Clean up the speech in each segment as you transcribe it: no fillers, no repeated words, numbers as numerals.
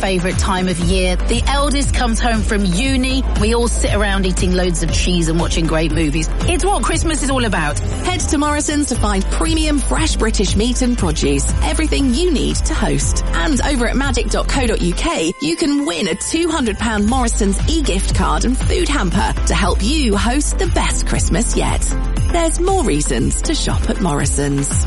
favourite time of year. The eldest comes home from uni. We all sit around eating loads of cheese and watching great movies. It's what Christmas is all about. Head to Morrison's to find premium fresh British meat and produce. Everything you need to host. And over at magic.co.uk, you can win a £200 Morrison's e-gift card and food hamper to help you host the best Christmas yet. There's more reasons to shop at Morrison's.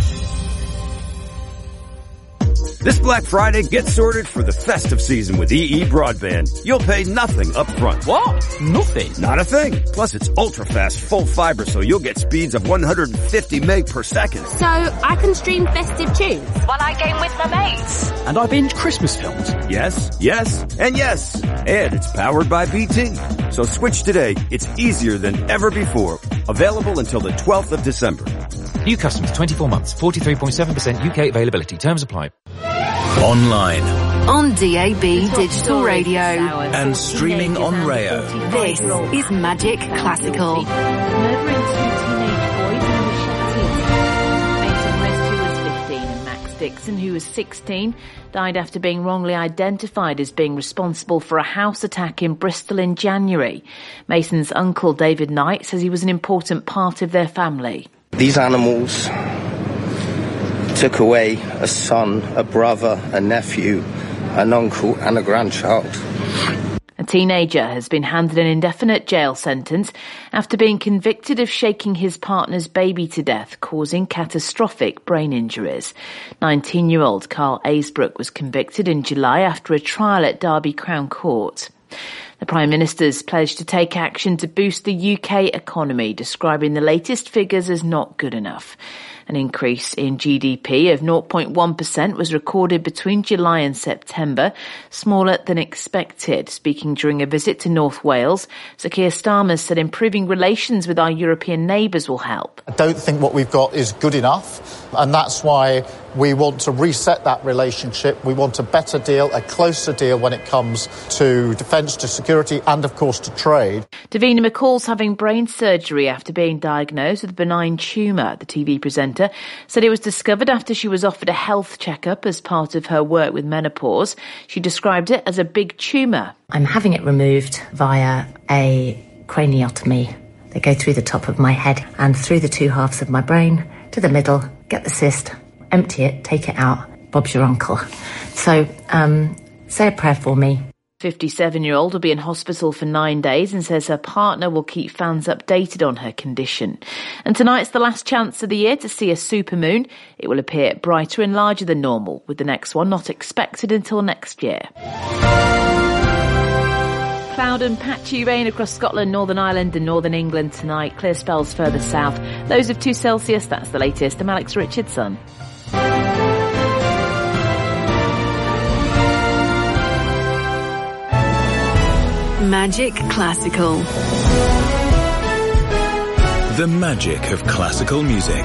This Black Friday, get sorted for the festive season with EE Broadband. You'll pay nothing up front. What? Nothing? Not a thing. Plus, it's ultra-fast, full fiber, so you'll get speeds of 150 meg per second. So I can stream festive tunes while I game with my mates. And I binge Christmas films. Yes, yes, and yes. And it's powered by BT. So switch today. It's easier than ever before. Available until the 12th of December. New customers, 24 months, 43.7% UK availability. Terms apply. Online. On DAB Digital Radio. And streaming on Rayo. This is Magic Classical. Murder in two teenage boys in the Mason Rescue was 15 and Max Dixon, who was 16, died after being wrongly identified as being responsible for a house attack in Bristol in January. Mason's uncle, David Knight, says he was an important part of their family. These animals took away a son, a brother, a nephew, an uncle and a grandchild. A teenager has been handed an indefinite jail sentence after being convicted of shaking his partner's baby to death, causing catastrophic brain injuries. 19-year-old Carl Aisbrook was convicted in July after a trial at Derby Crown Court. The Prime Minister's pledged to take action to boost the UK economy, describing the latest figures as not good enough. An increase in GDP of 0.1% was recorded between July and September, smaller than expected. Speaking during a visit to North Wales, Sir Keir Starmer said improving relations with our European neighbours will help. I don't think what we've got is good enough, and that's why we want to reset that relationship. We want a better deal, a closer deal when it comes to defence, to security and, of course, to trade. Davina McCall's having brain surgery after being diagnosed with a benign tumour. The TV presenter said it was discovered after she was offered a health checkup as part of her work with menopause. She described it as a big tumour. I'm having it removed via a craniotomy. They go through the top of my head and through the two halves of my brain to the middle, get the cyst, empty it, take it out. Bob's your uncle. So, say a prayer for me. 57-year-old will be in hospital for 9 days and says her partner will keep fans updated on her condition. And tonight's the last chance of the year to see a supermoon. It will appear brighter and larger than normal, with the next one not expected until next year. Cloud and patchy rain across Scotland, Northern Ireland and Northern England tonight. Clear spells further south. Lows of 2 Celsius, that's the latest. I'm Alex Richardson. Magic Classical. The magic of classical music.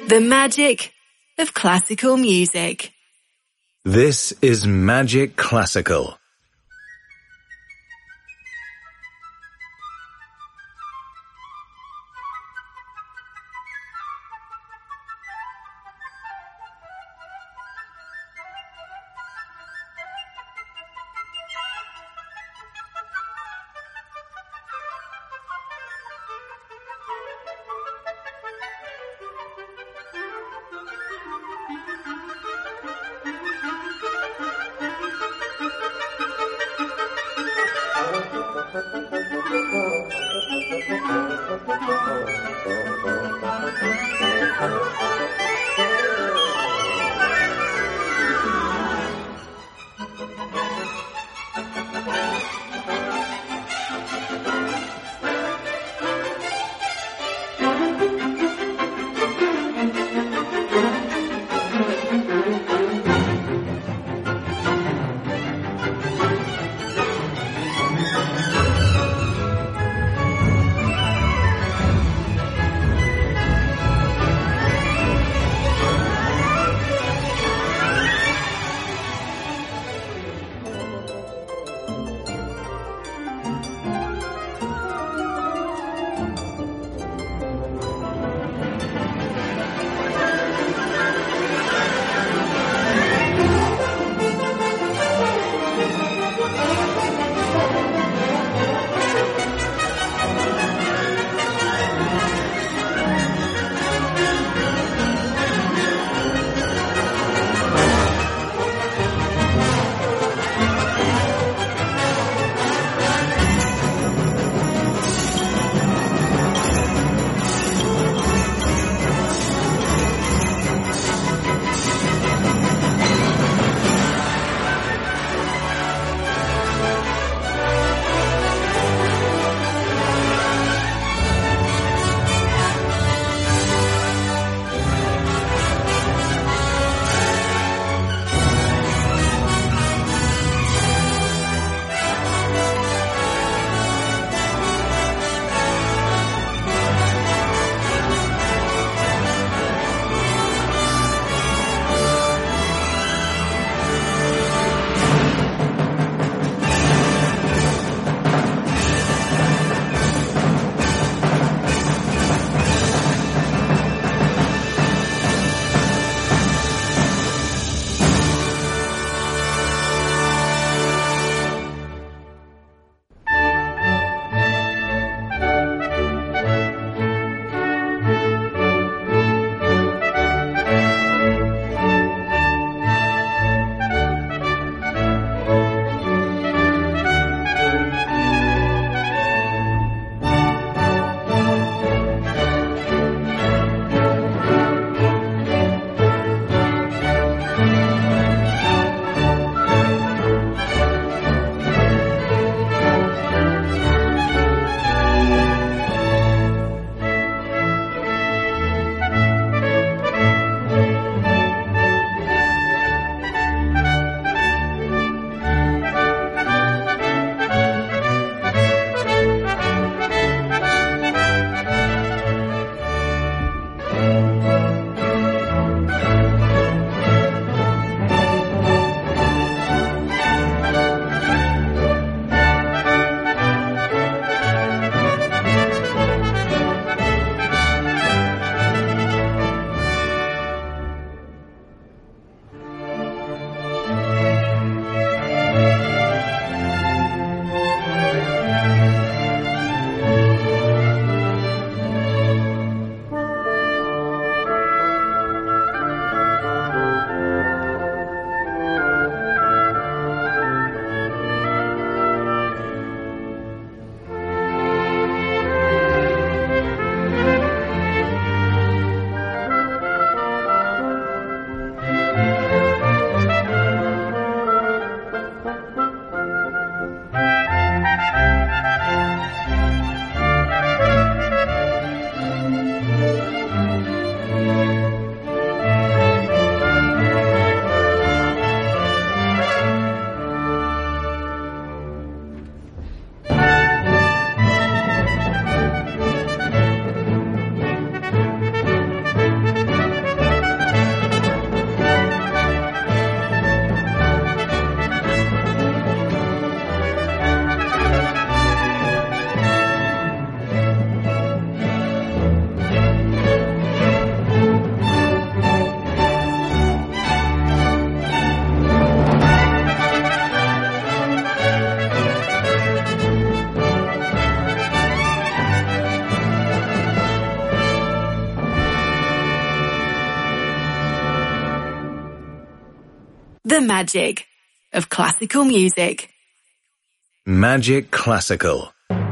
The magic of classical music. This is Magic Classical. The magic of classical music. Magic Classical.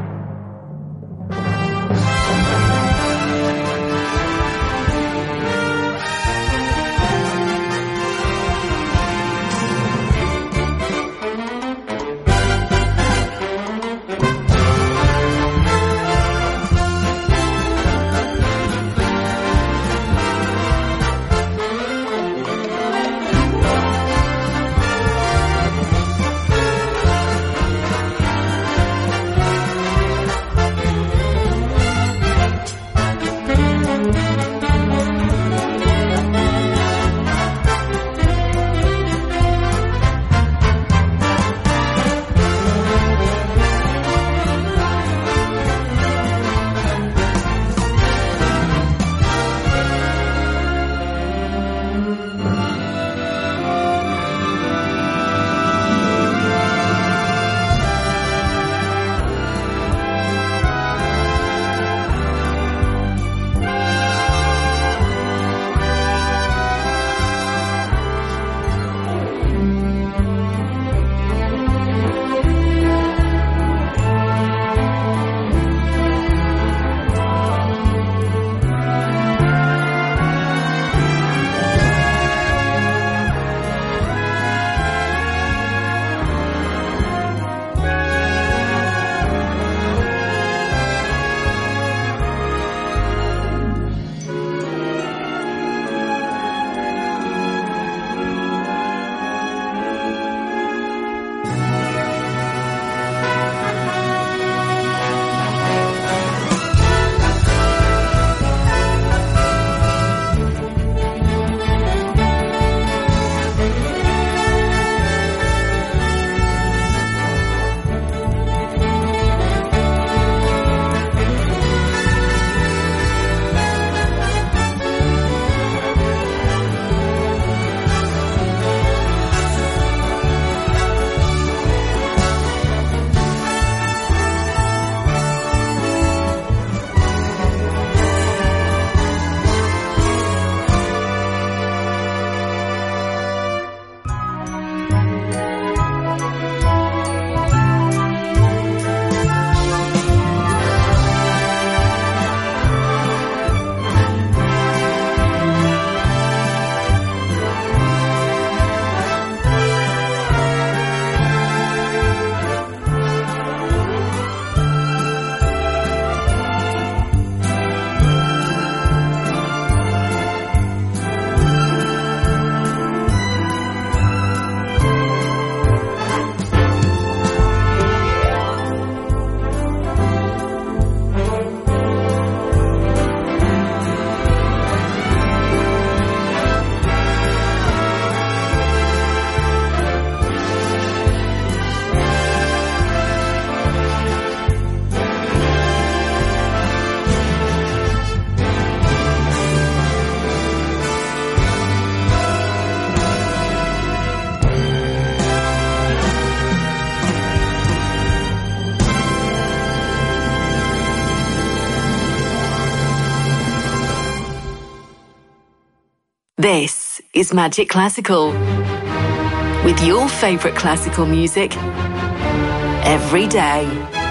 This is Magic Classical, with your favourite classical music every day.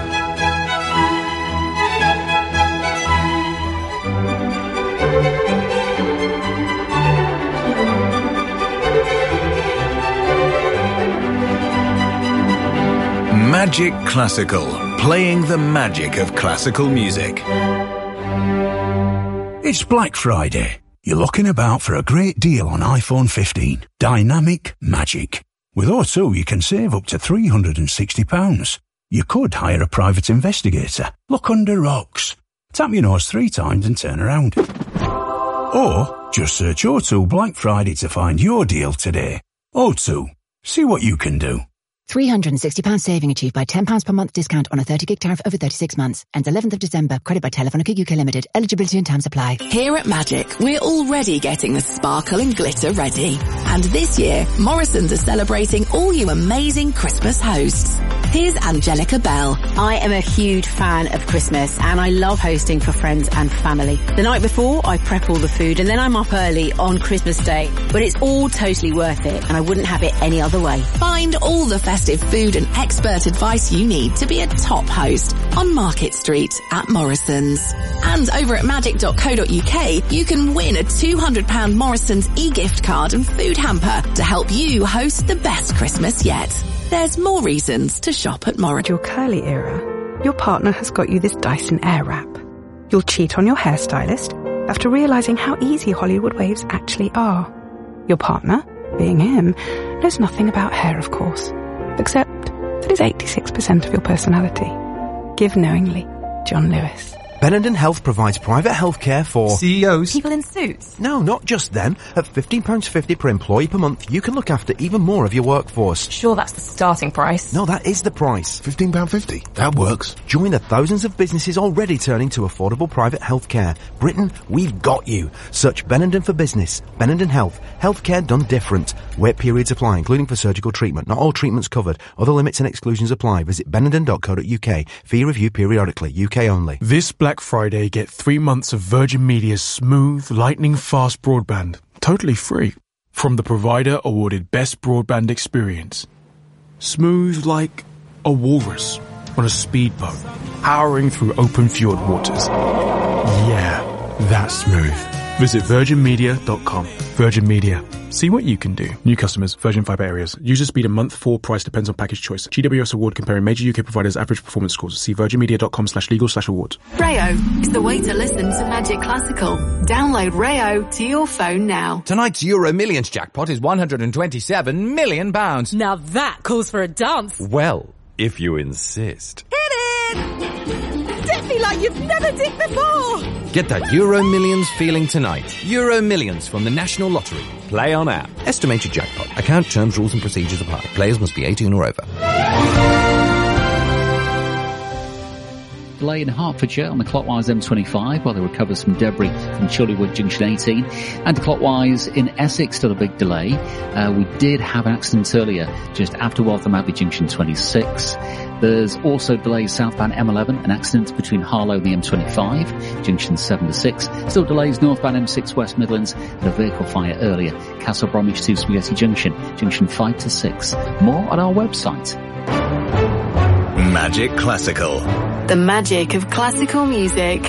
Magic Classical, playing the magic of classical music. It's Black Friday. You're looking about for a great deal on iPhone 15. Dynamic Magic. With O2, you can save up to £360. You could hire a private investigator. Look under rocks. Tap your nose 3 times and turn around. Or just search O2 Black Friday to find your deal today. O2. See what you can do. £360 saving achieved by £10 per month discount on a 30 gig tariff over 36 months. Ends 11th of December. Credit by Telefonica UK Limited. Eligibility and terms apply. Here at Magic, we're already getting the sparkle and glitter ready. And this year, Morrisons are celebrating all you amazing Christmas hosts. Here's Angelica Bell. I am a huge fan of Christmas and I love hosting for friends and family. The night before, I prep all the food and then I'm up early on Christmas Day. But it's all totally worth it and I wouldn't have it any other way. Find all the festive food and expert advice you need to be a top host on Market Street at Morrison's. And over at magic.co.uk, you can win a £200 Morrison's e-gift card and food hamper to help you host the best Christmas yet. There's more reasons to shop at Morrison's. Your curly era, your partner has got you this Dyson Airwrap. You'll cheat on your hairstylist after realising how easy Hollywood waves actually are. Your partner, being him, knows nothing about hair, of course, except that it's 86% of your personality. Give knowingly, John Lewis. Benenden Health provides private healthcare for CEOs. People in suits. No, not just them. At £15.50 per employee per month, you can look after even more of your workforce. Sure, that's the starting price. No, that is the price. £15.50. That works. Join the thousands of businesses already turning to affordable private healthcare. Britain, we've got you. Search Benenden for business. Benenden Health. Healthcare done different. Wait periods apply, including for surgical treatment. Not all treatments covered. Other limits and exclusions apply. Visit benenden.co.uk. Fee review periodically. UK only. This Black Friday, get 3 months of Virgin Media's smooth, lightning fast broadband, totally free, from the provider awarded Best Broadband Experience. Smooth like a walrus on a speedboat, powering through open fjord waters. Yeah, that's smooth. Visit virginmedia.com. Virgin Media. See what you can do. New customers, Virgin Fibre areas. User speed a month, full price depends on package choice. GWS award comparing major UK providers' average performance scores. See virginmedia.com/legal/awards. Rayo is the way to listen to Magic Classical. Download Rayo to your phone now. Tonight's Euro Millions jackpot is £127 million. Now that calls for a dance. Well, if you insist. Hit it! Dip me like you've never dipped before! Get that Euro Millions feeling tonight. Euro Millions from the National Lottery. Play on app. Estimated jackpot. Account terms, rules and procedures apply. Players must be 18 or over. Delay in Hertfordshire on the clockwise M25 while they recovers from debris from Chillywood Junction 18. And clockwise in Essex, still a big delay. We did have an accident earlier just after Waltham Abbey Junction 26. There's also delays southbound M11, an accident between Harlow and the M25, junction 7 to 6. Still delays northbound M6 West Midlands and a vehicle fire earlier, Castle Bromwich to Spaghetti Junction, junction 5 to 6. More on our website. Magic Classical. The magic of classical music.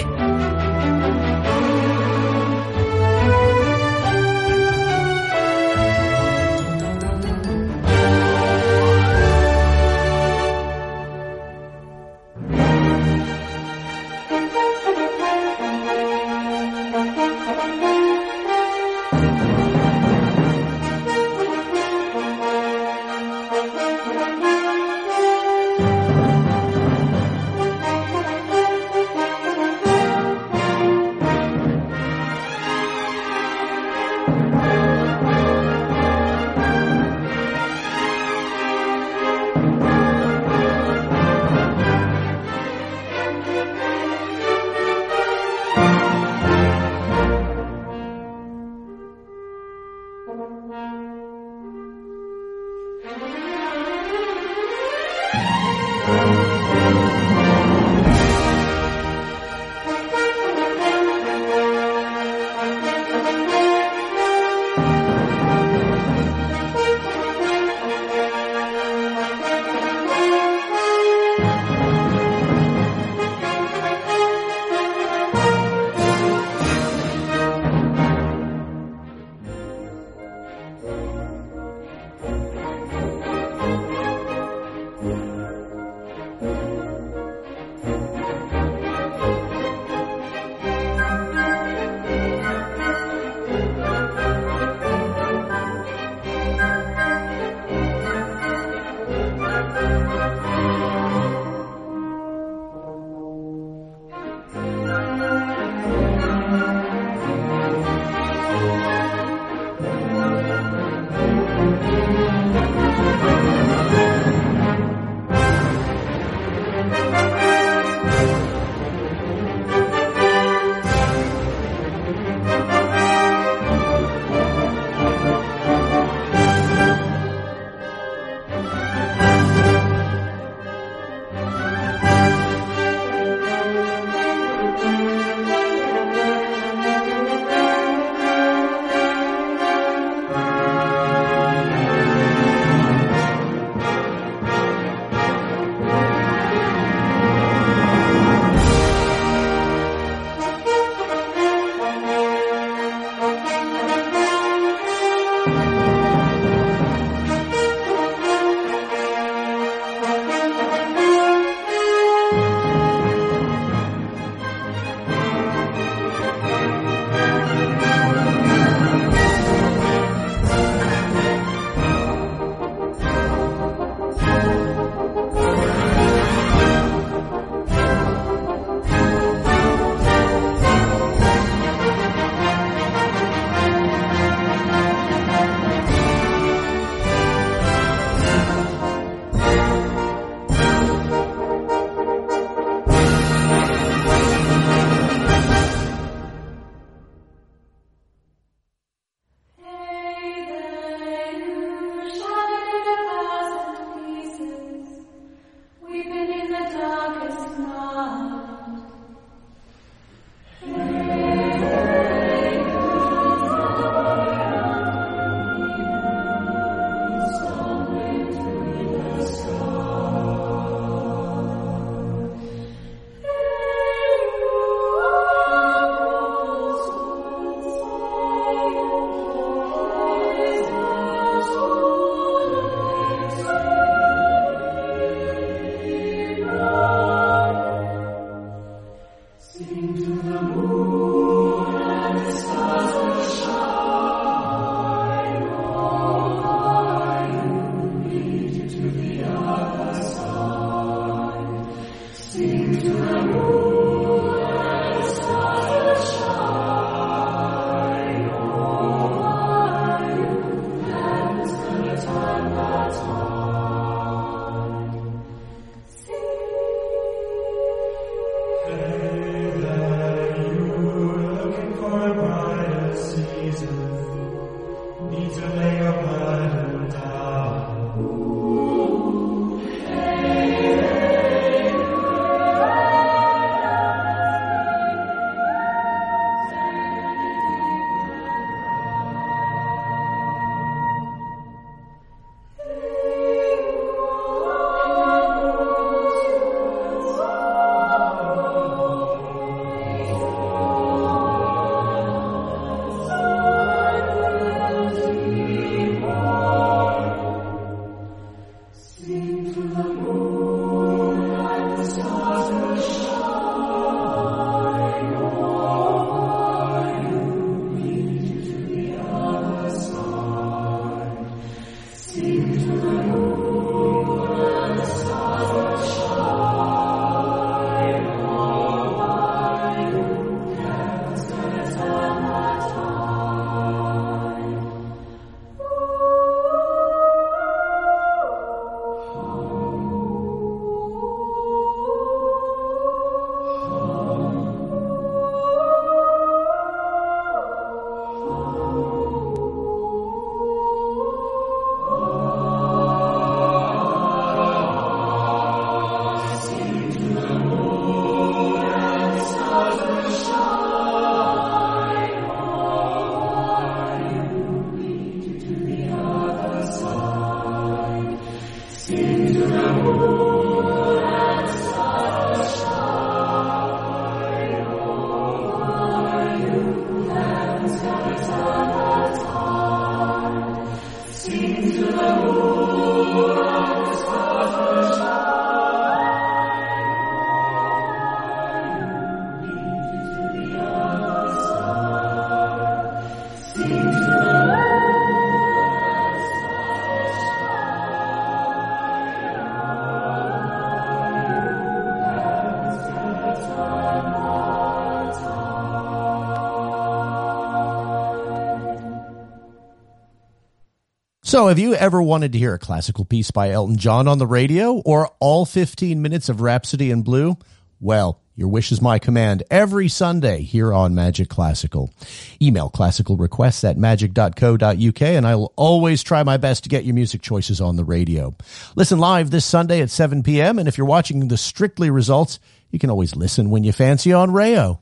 So have you ever wanted to hear a classical piece by Elton John on the radio, or all 15 minutes of Rhapsody in Blue? Well, your wish is my command every Sunday here on Magic Classical. Email classical requests at magic.co.uk and I will always try my best to get your music choices on the radio. Listen live this Sunday at 7 p.m. and if you're watching the Strictly results, you can always listen when you fancy on Rayo.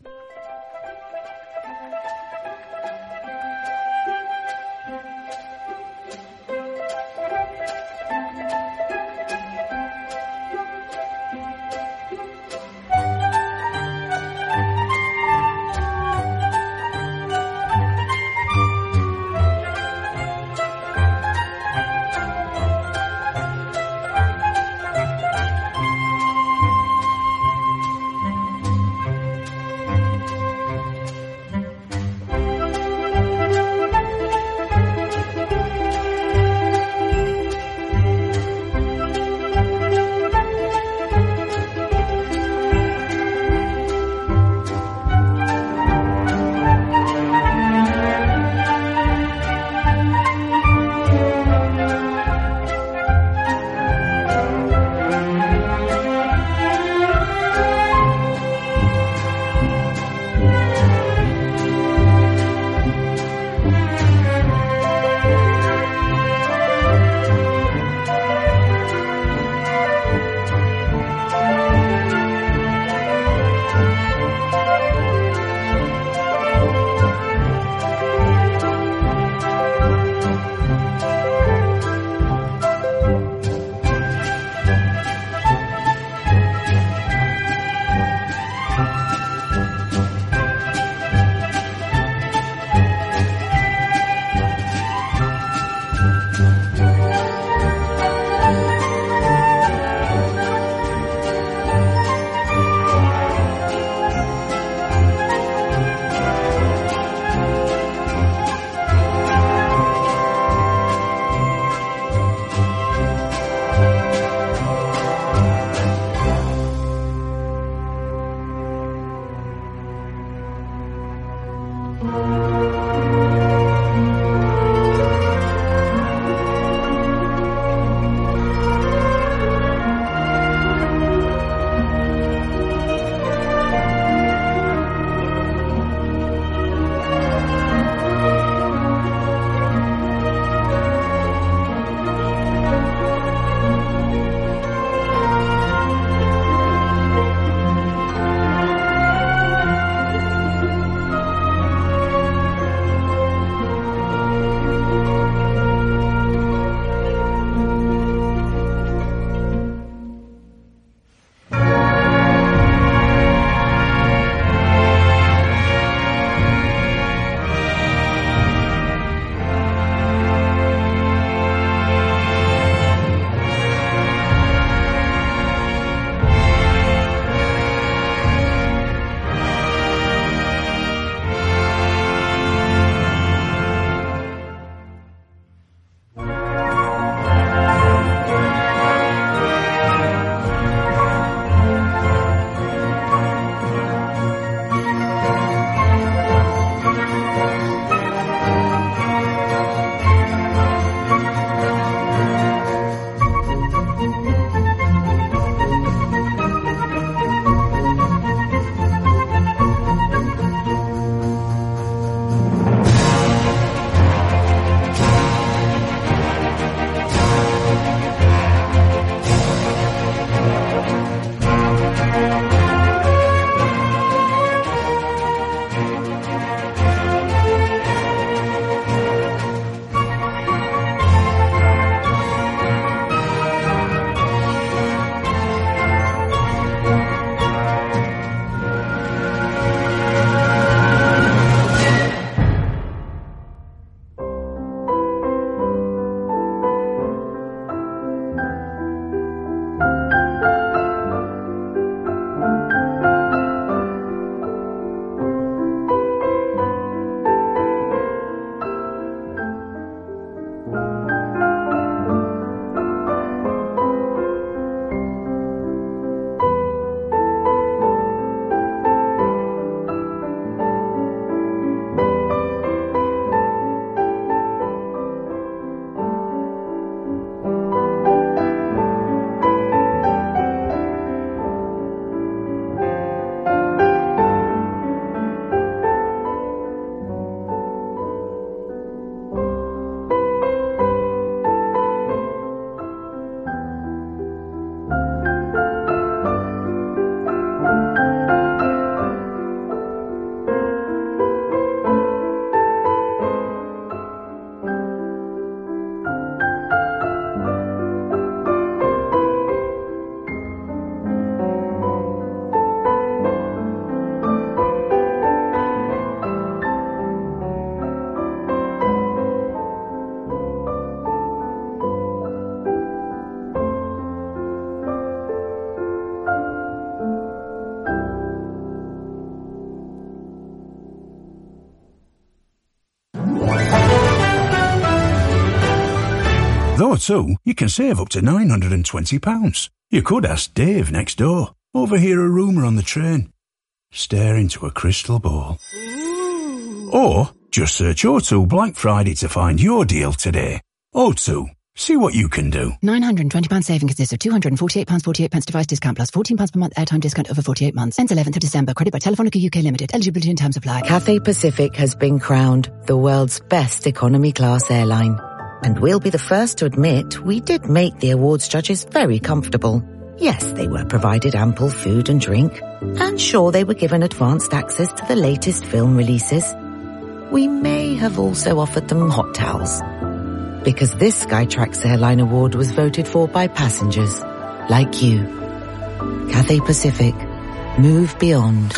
Though too, you can save up to £920. You could ask Dave next door. Overhear a rumour on the train. Stare into a crystal ball. Or just search O2 Black Friday to find your deal today. O2, see what you can do. £920 saving consists of £248.48 device discount plus £14 per month airtime discount over 48 months. Ends 11th of December. Credit by Telefonica UK Limited. Eligibility and terms apply. Cathay Pacific has been crowned the world's best economy class airline. And we'll be the first to admit we did make the awards judges very comfortable. Yes, they were provided ample food and drink. And sure, they were given advanced access to the latest film releases. We may have also offered them hot towels. Because this Skytrax Airline Award was voted for by passengers like you. Cathay Pacific. Move beyond.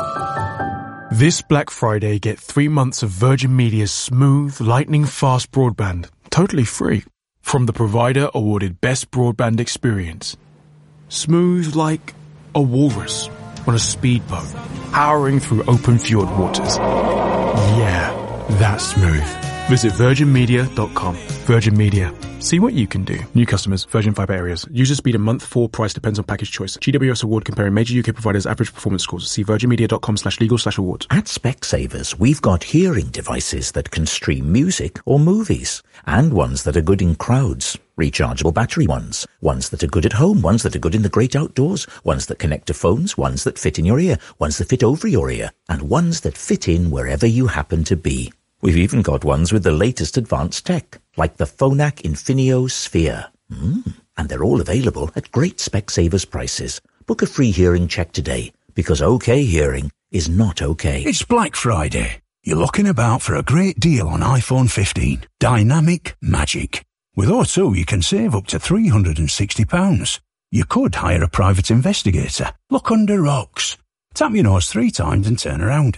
This Black Friday, get 3 months of Virgin Media's smooth, lightning-fast broadband, totally free, from the provider awarded Best Broadband Experience. Smooth like a walrus on a speedboat, powering through open fjord waters. Yeah, that's smooth. Visit virginmedia.com. Virgin Media. See what you can do. New customers, Virgin Fibre areas. User speed a month, full price depends on package choice. GWS award comparing major UK providers' average performance scores. See virginmedia.com/legal/awards. At Specsavers, we've got hearing devices that can stream music or movies, and ones that are good in crowds. Rechargeable battery ones. Ones that are good at home. Ones that are good in the great outdoors. Ones that connect to phones. Ones that fit in your ear. Ones that fit over your ear. And ones that fit in wherever you happen to be. We've even got ones with the latest advanced tech, like the Phonak Infinio Sphere. And they're all available at great Specsavers prices. Book a free hearing check today, because OK hearing is not OK. It's Black Friday. You're looking about for a great deal on iPhone 15. Dynamic Magic. With O2, you can save up to £360. You could hire a private investigator. Look under rocks. Tap your nose 3 times and turn around.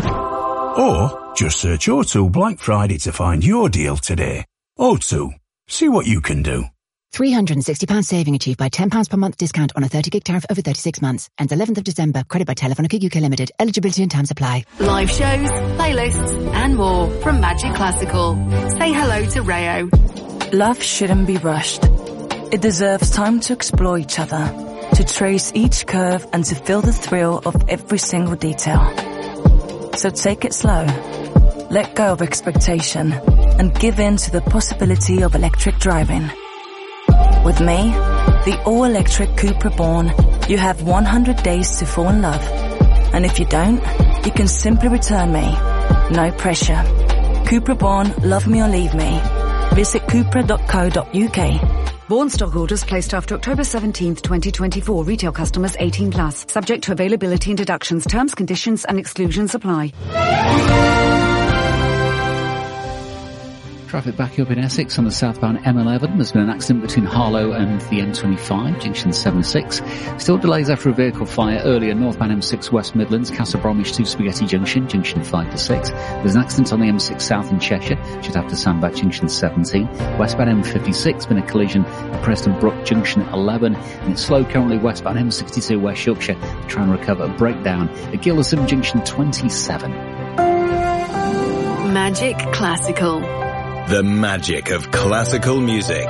Or just search O2 Black Friday to find your deal today. O2, see what you can do. £360 saving achieved by £10 per month discount on a 30-gig tariff over 36 months. Ends 11th of December. Credit by Telefonica UK Limited. Eligibility and terms apply. Live shows, playlists, and more from Magic Classical. Say hello to Rayo. Love shouldn't be rushed. It deserves time to explore each other, to trace each curve and to feel the thrill of every single detail. So take it slow, let go of expectation, and give in to the possibility of electric driving. With me, the all-electric Cupra Born, you have 100 days to fall in love. And if you don't, you can simply return me. No pressure. Cupra Born, love me or leave me. Visit cupra.co.uk. Born stock orders placed after October 17th, 2024. Retail customers 18+. Subject to availability and deductions. Terms, conditions and exclusions apply. Traffic back up in Essex on the southbound M11. There's been an accident between Harlow and the M25, junction 7-6. Still delays after a vehicle fire earlier, northbound M6 West Midlands, Castle Bromwich to Spaghetti Junction, junction 5-6. There's an accident on the M6 South in Cheshire, just after Sandbach, junction 17. Westbound M56, been a collision at Preston Brook, junction 11. And it's slow currently westbound M62 West Yorkshire to try and recover a breakdown at Gilderson, junction 27. Magic Classical. The magic of classical music.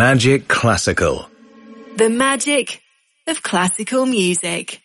Magic Classical. The magic of classical music.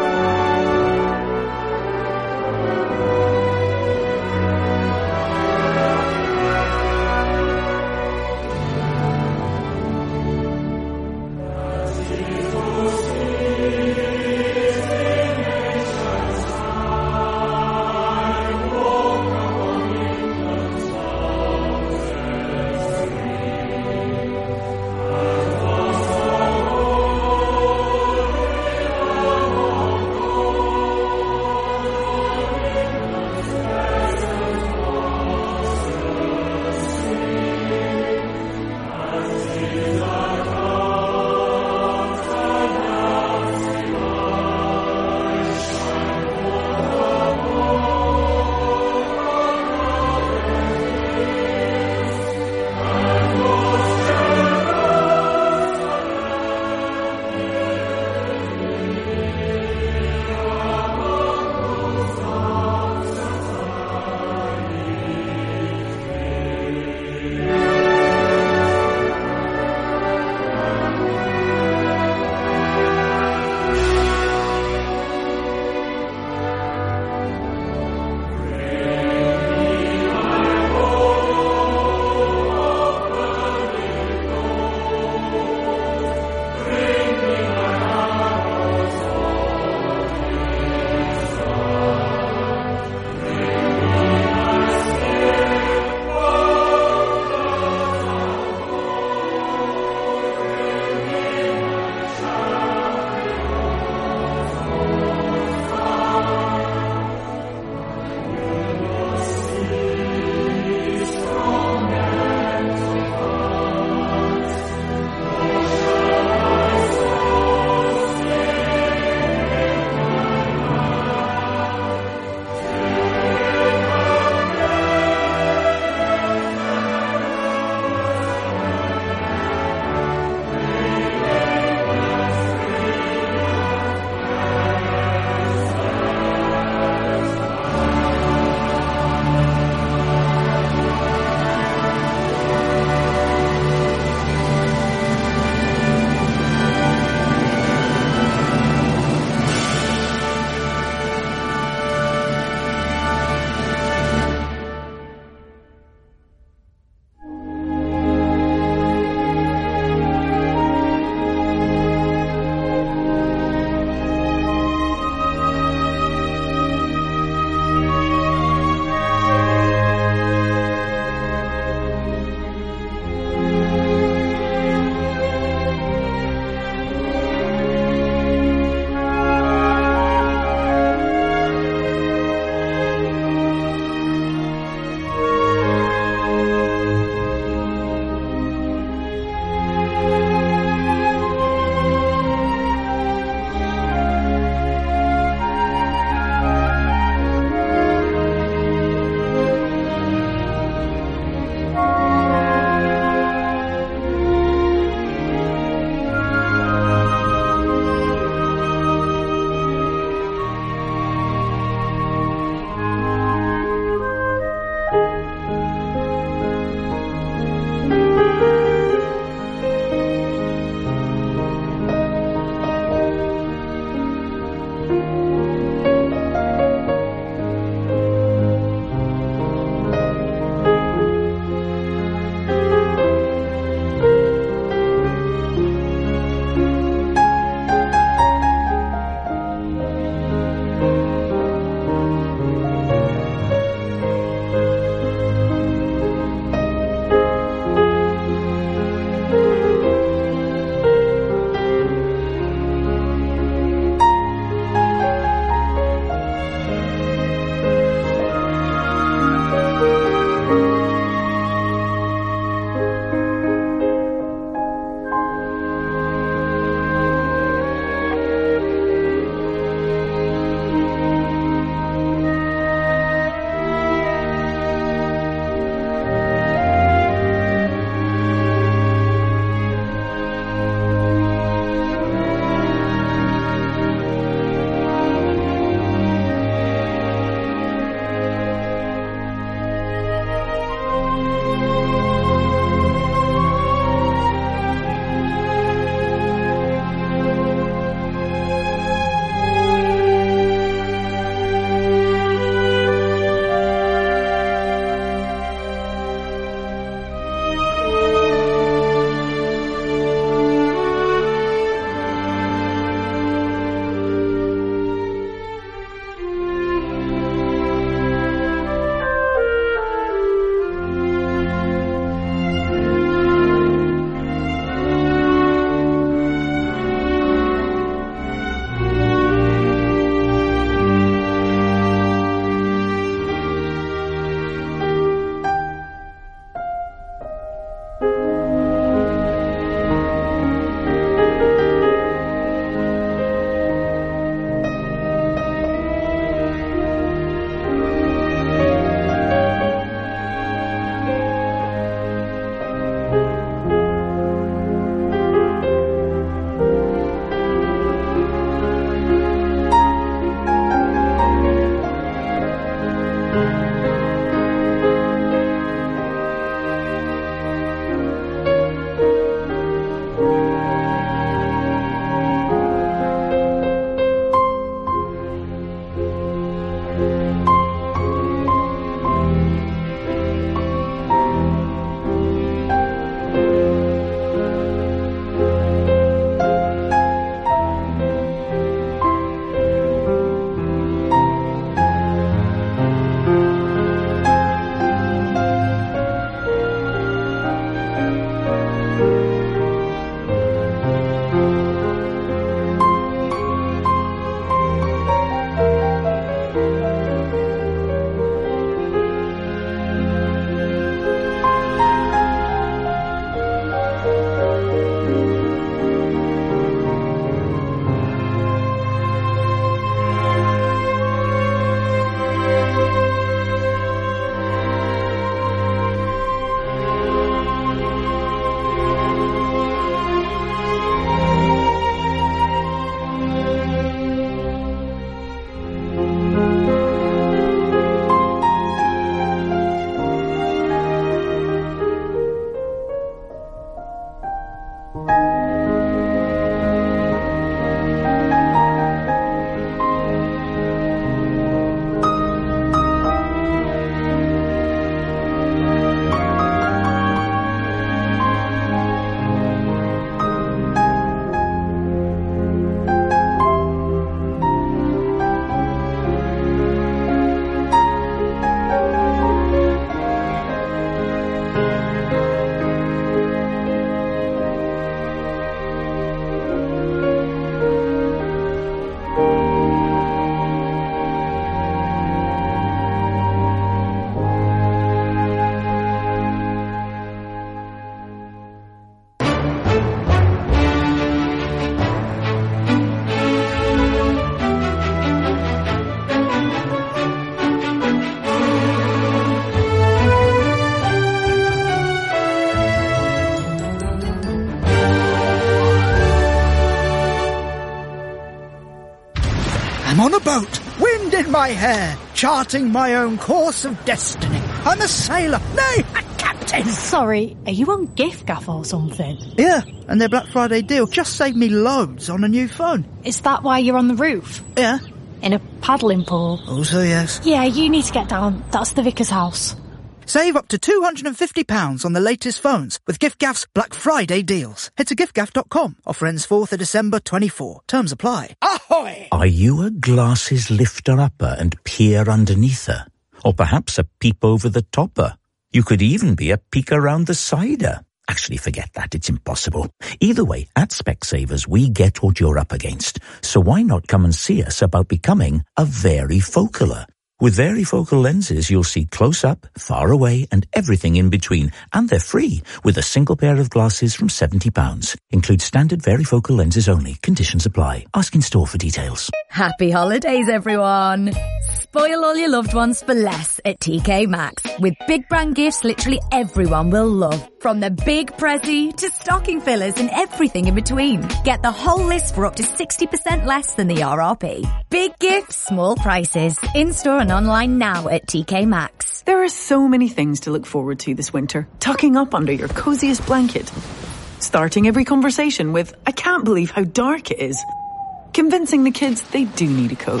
I'm on a boat, wind in my hair, charting my own course of destiny. I'm a sailor, nay, a captain. Sorry, are you on gift gaff or something? Yeah, and their Black Friday deal just saved me loads on a new phone. Is that why you're on the roof? Yeah. In a paddling pool? Also yes. Yeah, you need to get down. That's the vicar's house. Save up to £250 on the latest phones with giffgaff's Black Friday deals. Head to giffgaff.com. Offer ends 4th of December 24. Terms apply. Ahoy! Are you a glasses lifter-upper and peer underneath her? Or perhaps a peep over the topper? You could even be a peek around the cider. Actually, forget that. It's impossible. Either way, at Specsavers, we get what you're up against. So why not come and see us about becoming a varifocaler? With varifocal lenses, you'll see close up, far away, and everything in between. And they're free, with a single pair of glasses from £70. Include standard varifocal lenses only. Conditions apply. Ask in store for details. Happy holidays, everyone! Spoil all your loved ones for less at TK Maxx. With big brand gifts literally everyone will love. From the big Prezi to stocking fillers and everything in between. Get the whole list for up to 60% less than the RRP. Big gifts, small prices. In-store and online now at TK Maxx. There are so many things to look forward to this winter. Tucking up under your coziest blanket. Starting every conversation with, I can't believe how dark it is. Convincing the kids they do need a coat.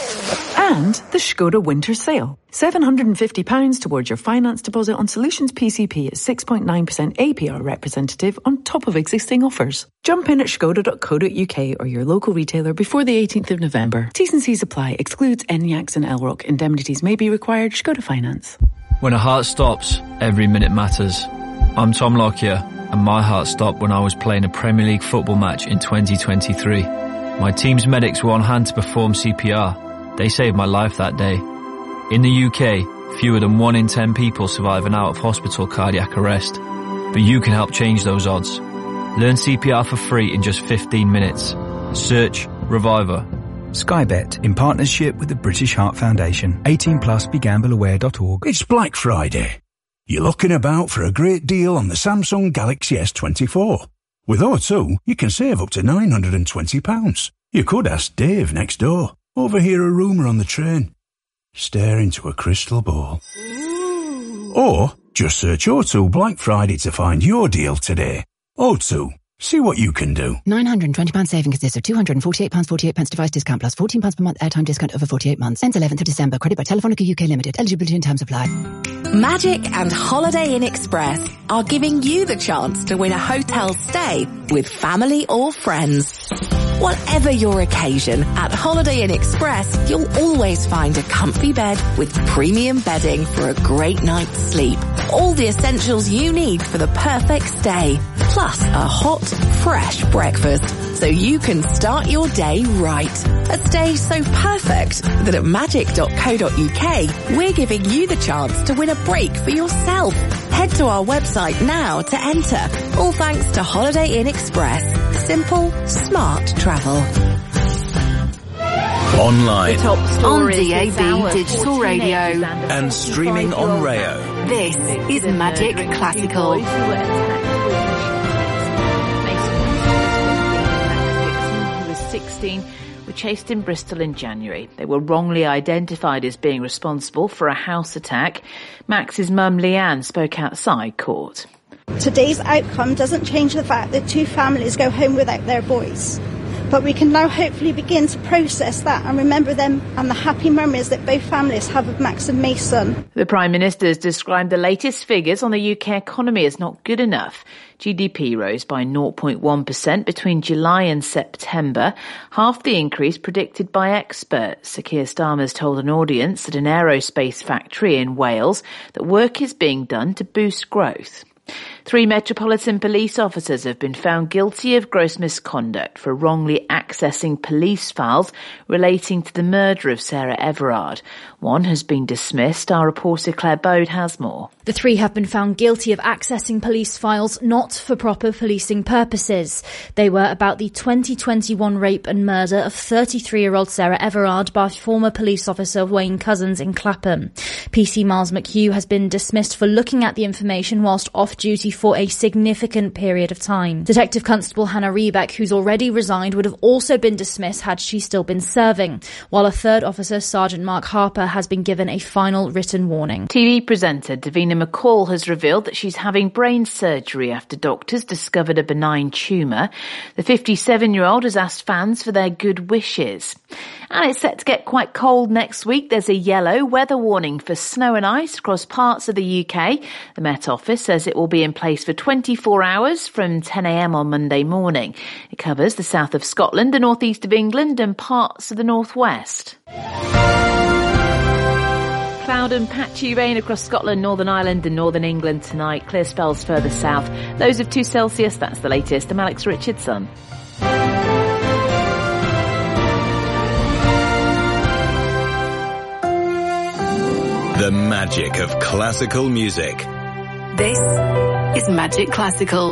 And the Skoda winter sale. £750 towards your finance deposit on Solutions PCP at 6.9% APR representative on top of existing offers. Jump in at skoda.co.uk or your local retailer before the 18th of November. T's and C's apply. Excludes Enyaqs and Elrock. Indemnities may be required. Skoda Finance. When a heart stops, every minute matters. I'm Tom Lockyer, and my heart stopped when I was playing a Premier League football match in 2023. My team's medics were on hand to perform CPR. They saved my life that day. In the UK, fewer than 1 in 10 people survive an out-of-hospital cardiac arrest. But you can help change those odds. Learn CPR for free in just 15 minutes. Search Reviver. Sky Bet, in partnership with the British Heart Foundation. 18+, begambleaware.org. It's Black Friday. You're looking about for a great deal on the Samsung Galaxy S24. With O2, you can save up to £920. You could ask Dave next door. Overhear a rumour on the train. Stare into a crystal ball. Or just search O2 Black Friday to find your deal today. O2. See what you can do. £920 saving consists of £248.48 device discount plus £14 per month airtime discount over 48 months. Ends 11th of December. Credit by Telefonica UK Limited. Eligibility and terms apply. Magic and Holiday Inn Express are giving you the chance to win a hotel stay with family or friends. Whatever your occasion, at Holiday Inn Express, you'll always find a comfy bed with premium bedding for a great night's sleep. All the essentials you need for the perfect stay, plus a hot, fresh breakfast, so you can start your day right. A stay so perfect that at magic.co.uk, we're giving you the chance to win a break for yourself. Head to our website now to enter. All thanks to Holiday Inn Express. Simple, smart travel. Online. The top stories on DAB Digital Radio. And streaming on Rayo. This is Magic Classical. Who was 16, were chased in Bristol in January. They were wrongly identified as being responsible for a house attack. Max's mum, Leanne, spoke outside court. Today's outcome doesn't change the fact that 2 families go home without their boys. But we can now hopefully begin to process that and remember them and the happy memories that both families have of Max and Mason. The Prime Minister has described the latest figures on the UK economy as not good enough. GDP rose by 0.1% between July and September, half the increase predicted by experts. Sir Keir Starmer's told an audience at an aerospace factory in Wales that work is being done to boost growth. 3 Metropolitan Police officers have been found guilty of gross misconduct for wrongly accessing police files relating to the murder of Sarah Everard. One has been dismissed. Our reporter Claire Bode has more. The 3 have been found guilty of accessing police files not for proper policing purposes. They were about the 2021 rape and murder of 33-year-old Sarah Everard by former police officer Wayne Cousins in Clapham. PC Miles McHugh has been dismissed for looking at the information whilst off duty for a significant period of time. Detective Constable Hannah Rebeck, who's already resigned, would have also been dismissed had she still been serving, while a 3rd officer, Sergeant Mark Harper, has been given a final written warning. TV presenter Davina McCall has revealed that she's having brain surgery after doctors discovered a benign tumour. The 57-year-old has asked fans for their good wishes. And it's set to get quite cold next week. There's a yellow weather warning for snow and ice across parts of the UK. The Met Office says it will be in place for 24 hours from 10 a.m. on Monday morning. It covers the south of Scotland, the northeast of England and parts of the northwest. Cloud and patchy rain across Scotland, Northern Ireland and Northern England tonight. Clear spells further south. Lows of 2 Celsius, that's the latest. I'm Alex Richardson. The magic of classical music. This is Magic Classical.